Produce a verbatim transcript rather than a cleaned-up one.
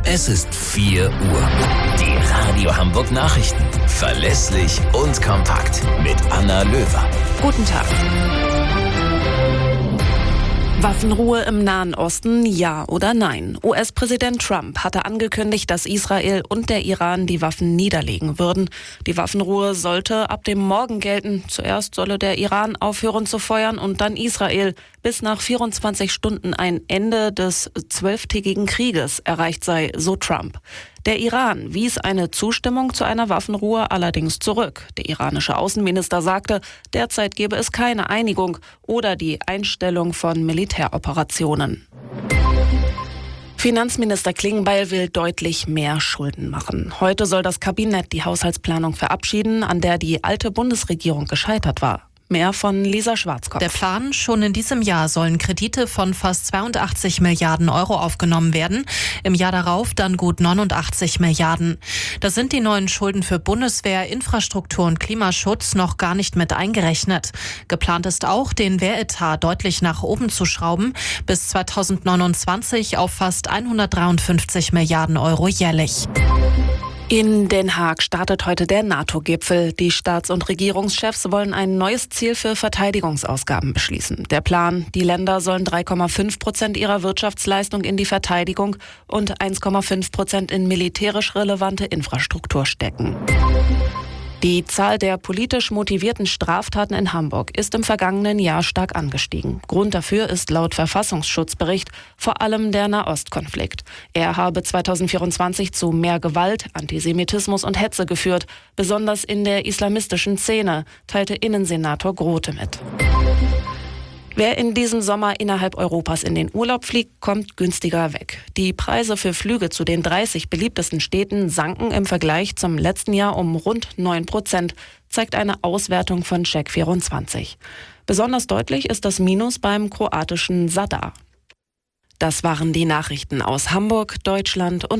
Es ist vier Uhr. Die Radio Hamburg Nachrichten. Verlässlich und kompakt. Mit Anna Löwer. Guten Tag. Waffenruhe im Nahen Osten, ja oder nein? U S-Präsident Trump hatte angekündigt, dass Israel und der Iran die Waffen niederlegen würden. Die Waffenruhe sollte ab dem Morgen gelten. Zuerst solle der Iran aufhören zu feuern und dann Israel. Bis nach vierundzwanzig Stunden ein Ende des zwölftägigen Krieges erreicht sei, so Trump. Der Iran wies eine Zustimmung zu einer Waffenruhe allerdings zurück. Der iranische Außenminister sagte, derzeit gebe es keine Einigung oder die Einstellung von Militäroperationen. Finanzminister Klingbeil will deutlich mehr Schulden machen. Heute soll das Kabinett die Haushaltsplanung verabschieden, an der die alte Bundesregierung gescheitert war. Mehr von Lisa Schwarzkopf. Der Plan: Schon in diesem Jahr sollen Kredite von fast zweiundachtzig Milliarden Euro aufgenommen werden. Im Jahr darauf dann gut neunundachtzig Milliarden. Das sind die neuen Schulden für Bundeswehr, Infrastruktur und Klimaschutz noch gar nicht mit eingerechnet. Geplant ist auch, den Wehretat deutlich nach oben zu schrauben, bis zweitausendneunundzwanzig auf fast hundertdreiundfünfzig Milliarden Euro jährlich. In Den Haag startet heute der NATO-Gipfel. Die Staats- und Regierungschefs wollen ein neues Ziel für Verteidigungsausgaben beschließen. Der Plan: Die Länder sollen drei Komma fünf Prozent ihrer Wirtschaftsleistung in die Verteidigung und eins Komma fünf Prozent in militärisch relevante Infrastruktur stecken. Die Zahl der politisch motivierten Straftaten in Hamburg ist im vergangenen Jahr stark angestiegen. Grund dafür ist laut Verfassungsschutzbericht vor allem der Nahostkonflikt. Er habe zweitausendvierundzwanzig zu mehr Gewalt, Antisemitismus und Hetze geführt, besonders in der islamistischen Szene, teilte Innensenator Grote mit. Wer in diesem Sommer innerhalb Europas in den Urlaub fliegt, kommt günstiger weg. Die Preise für Flüge zu den dreißig beliebtesten Städten sanken im Vergleich zum letzten Jahr um rund neun Prozent, zeigt eine Auswertung von Check vierundzwanzig. Besonders deutlich ist das Minus beim kroatischen Zadar. Das waren die Nachrichten aus Hamburg, Deutschland und